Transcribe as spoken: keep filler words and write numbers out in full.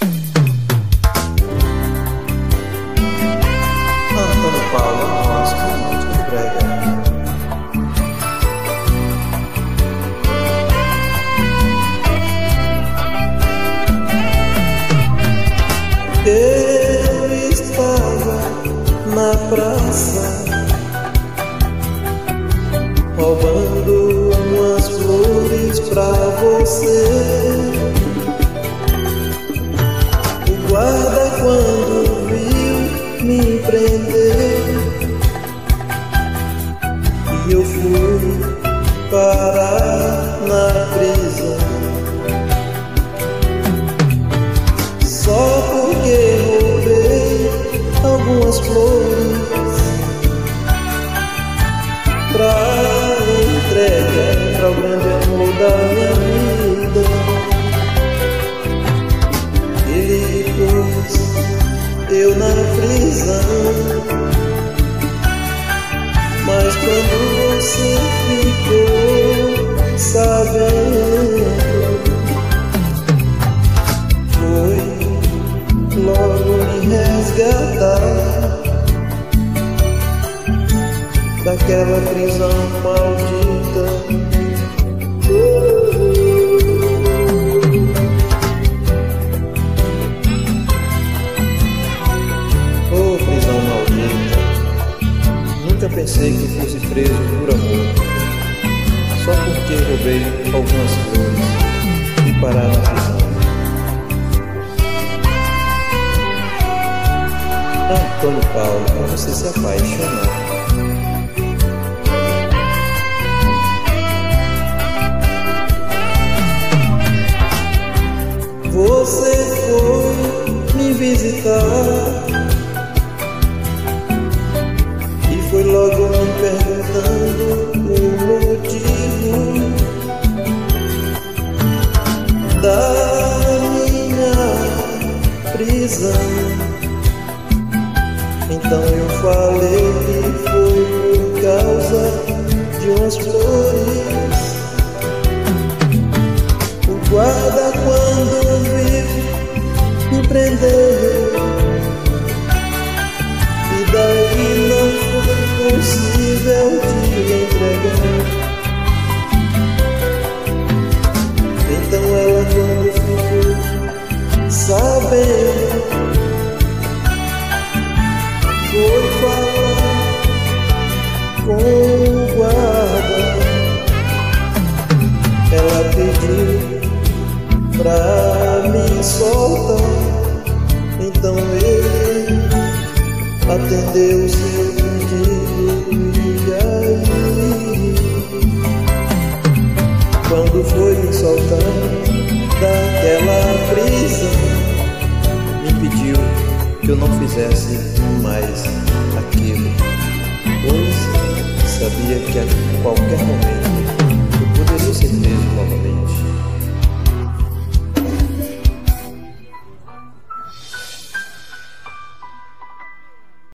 Antônio Paulo, nosso romântico de brega. Eu estava na praça, roubando umas flores pra você. O guarda, quando viu, me prendeu e eu fui parar na prisão. Só porque roubei algumas flores pra entregar ao grande amor da minha vida. E depois eu na prisão, mas quando você ficou sabendo, foi logo me resgatar daquela prisão maldita. Oh, prisão maldita, nunca pensei que fosse preso por amor, só porque roubei algumas flores e parar na prisão. Antônio Paulo, pra você se apaixonar. Você foi me visitar e foi logo me perguntando o motivo da minha prisão. Então eu falei que foi por causa de umas flores. O guarda, quando viu, me prendeu e daí não foi possível te entregar. Então ela, quando ficou sabendo, foi falar com o guarda. Ela pediu pra me soltar, então ele atendeu o seu pedido. E aí, quando foi me soltar daquela prisão, me pediu que eu não fizesse mais aquilo, pois sabia que a qualquer momento